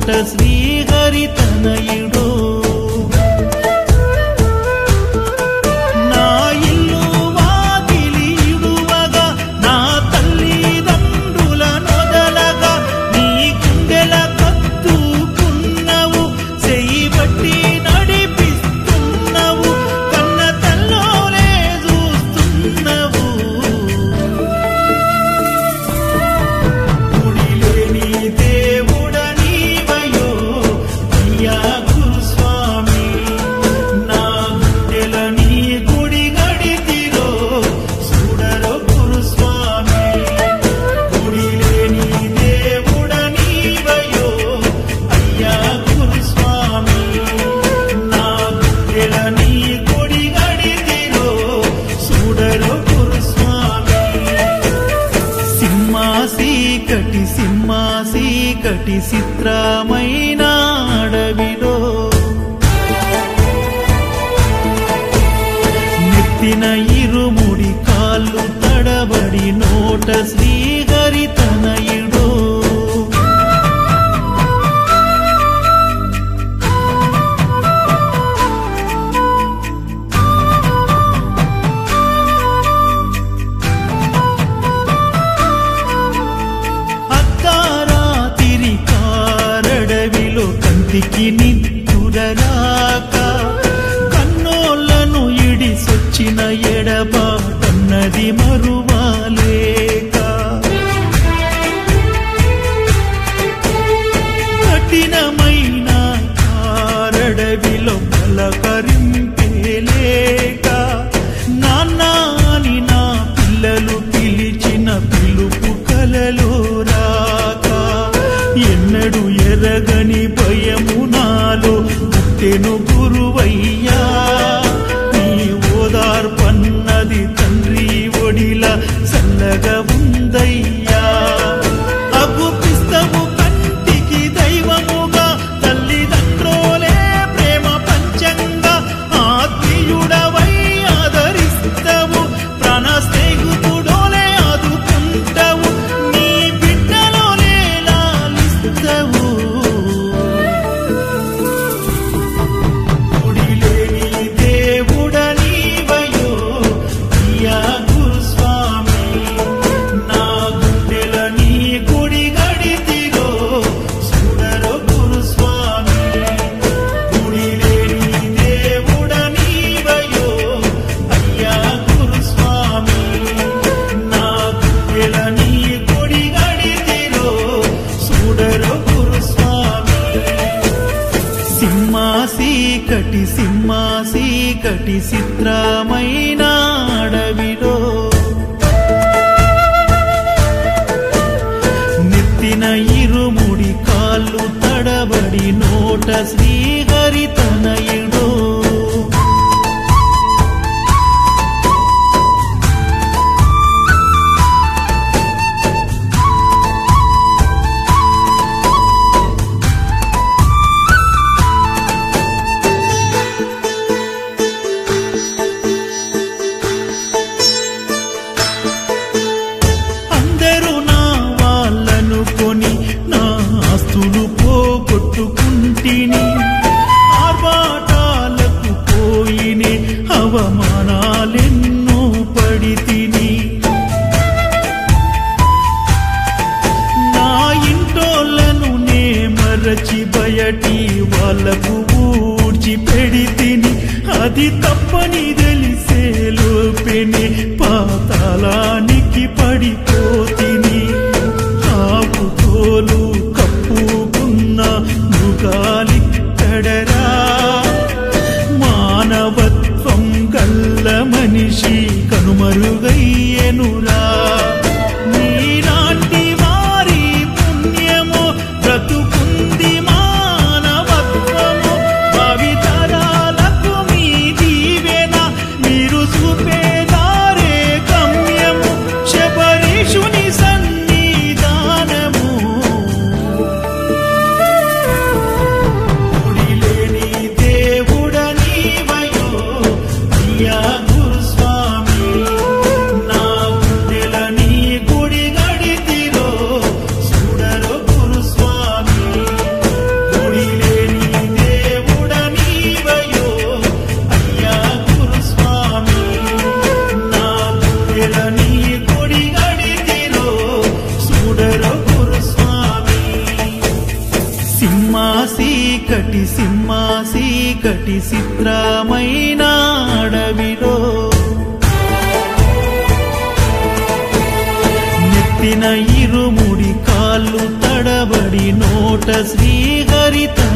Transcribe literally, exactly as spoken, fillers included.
నోట శ్రీహరి తనయుడో సింహాసీకటి సింహాసీకటి చిత్రమైన అడవిలో నెత్తిన ఇరుముడి కాళ్ళు తడబడి నోట శ్రీహరి తనయుడో కంటికి నిద్దురరాక కన్నోళ్లను ఇడిసొచ్చిన ఎడబాటన్నది మరువాలేక కఠినమైన కారడవిలో పలకరింపేలేక నాన్నాని నా పిల్లలు పిలిచిన పిలుపు కలలో రాక ఎన్నడు ఎరగని భయము నాలో పుట్టెను గురువయ్యా నీ ఓదార్పన్నది తండ్రి ఒడిలా చల్లగా ఉందయ్యా అగుపిస్తవు కంటికి దైవముగా తల్లిదండ్రులే ప్రేమ పంచంగా ఆత్మీయుడవై ఆదరిస్తవు ప్రాణ స్నేహితుడోలే ఆదుకుంటవు నీ బిడ్డలోనే లాలిస్తవు సింహాసీకటి సింహాసీకటి చిత్రమైన అడవిలో నెత్తిన ఇరుముడి కాళ్ళు తడబడి నోట శ్రీహరి తనయుడో పోగొట్టుకుంటిని ఆర్భాటాలకు పోయినే అవమానాలెన్నో పడితిని నా ఇంటోళ్లను నే మరచి బయటి వాళ్ళకు ఊడ్చి పెడితిని అది తప్పని తెలిసే లోపెనే పాతాళానికి పడిపోతిని ఆకుతోలు మృగాలిక్కడరా మానవత్వం గల్ల మనిషి కనుమరుగయ్యెనురా నీలాంటి వారి పుణ్యమో బ్రతుకుంది మానవత్వము భావితరాలకు మీ దీవెన మీరు చూపేదారే గమ్యము శబరీషుని సన్నిధానము ఎడని కొడి గడితిరో చూడరో గురుస్వామి సింహాసీ కటి సింహాసీ కటి చిత్రమైన అడవిలో నెత్తిన ఇరుముడి కాళ్ళు తడబడి నోట శ్రీహరి